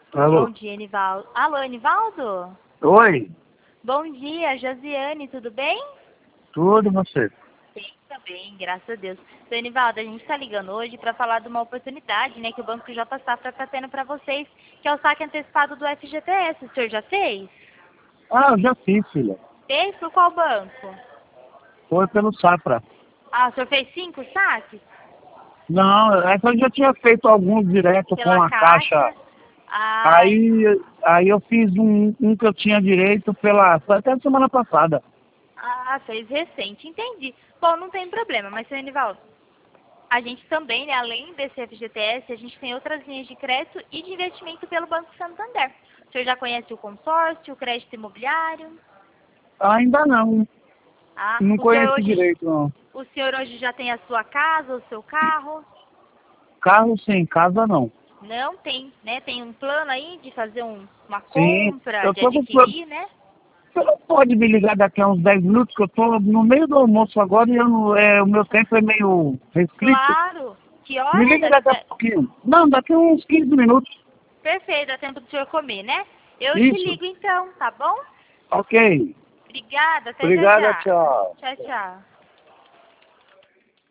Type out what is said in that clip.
Alô? Bom dia, Enivaldo. Alô, Enivaldo? Oi? Bom dia, Josiane, tudo bem? Tudo você? Sim, também, graças a Deus. Seu Enivaldo, a gente está ligando hoje para falar de uma oportunidade, né, que o Banco J Safra está tendo para vocês, que é o saque antecipado do FGTS. O senhor já fez? Ah, eu já fiz, filha. Fez? Por qual banco? Foi pelo Safra. Ah, o senhor fez 5 saques? Não, essa eu já tinha feito alguns direto com Pela a Caixa. Caixa? Ah, Aí eu fiz um que eu tinha direito foi até semana passada. fez recente, entendi. Bom, não tem problema, mas, seu Enivaldo, a gente também, né, além desse FGTS, a gente tem outras linhas de crédito e de investimento pelo Banco Santander. O senhor já conhece o consórcio, o crédito imobiliário? Ainda não. Ah, Não conheço direito, não. o senhor hoje já tem a sua casa, o seu carro? Carro sem casa, não. Não tem, né? Tem um plano aí de fazer uma Sim, compra, eu de tô com plano. adquirir, né? Você não pode me ligar daqui a uns 10 minutos, que eu tô no meio do almoço agora e o meu tempo é meio restrito. Claro. Que Me horas? liga daqui a pouquinho. Não, daqui a uns 15 minutos. Perfeito, dá tempo do senhor comer, né? Eu te Isso. ligo então, tá bom? Ok. Obrigada, até já Obrigada, já. tchau. Tchau, tchau.